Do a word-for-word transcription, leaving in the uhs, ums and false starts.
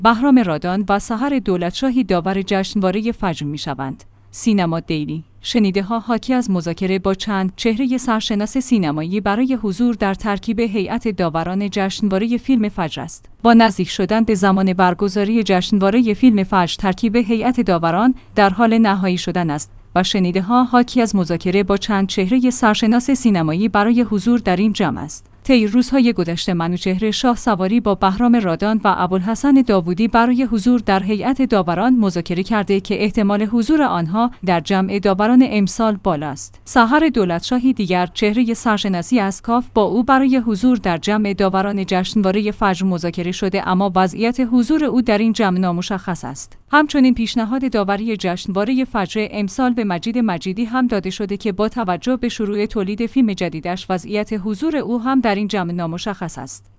بهرام رادان و سحر دولتشاهی داور جشنواره فجر می‌شوند. سینما دیلی. شنیده‌ها حاکی از مذاکره با چند چهره سرشناس سینمایی برای حضور در ترکیب هیئت داوران جشنواره فیلم فجر است. با نزدیک شدن به زمان برگزاری جشنواره فیلم فجر، ترکیب هیئت داوران در حال نهایی شدن است و شنیده‌ها حاکی از مذاکره با چند چهره سرشناس سینمایی برای حضور در این جمع است. طی روزهای گذشته منوچهر شاه سواری با بهرام رادان و ابوالحسن داوودی برای حضور در هیئت داوران مذاکره کرده که احتمال حضور آنها در جمع داوران امسال بالاست. سحر دولتشاهی دیگر چهره سرشناسی از کاف با او برای حضور در جمع داوران جشنواره فجر مذاکره شده، اما وضعیت حضور او در این جمع نامشخص است. همچنین پیشنهاد داوری جشنواره فجر امسال به مجید مجیدی هم داده شده که با توجه به شروع تولید فیلم جدیدش وضعیت حضور او هم در این جمع نامشخص است.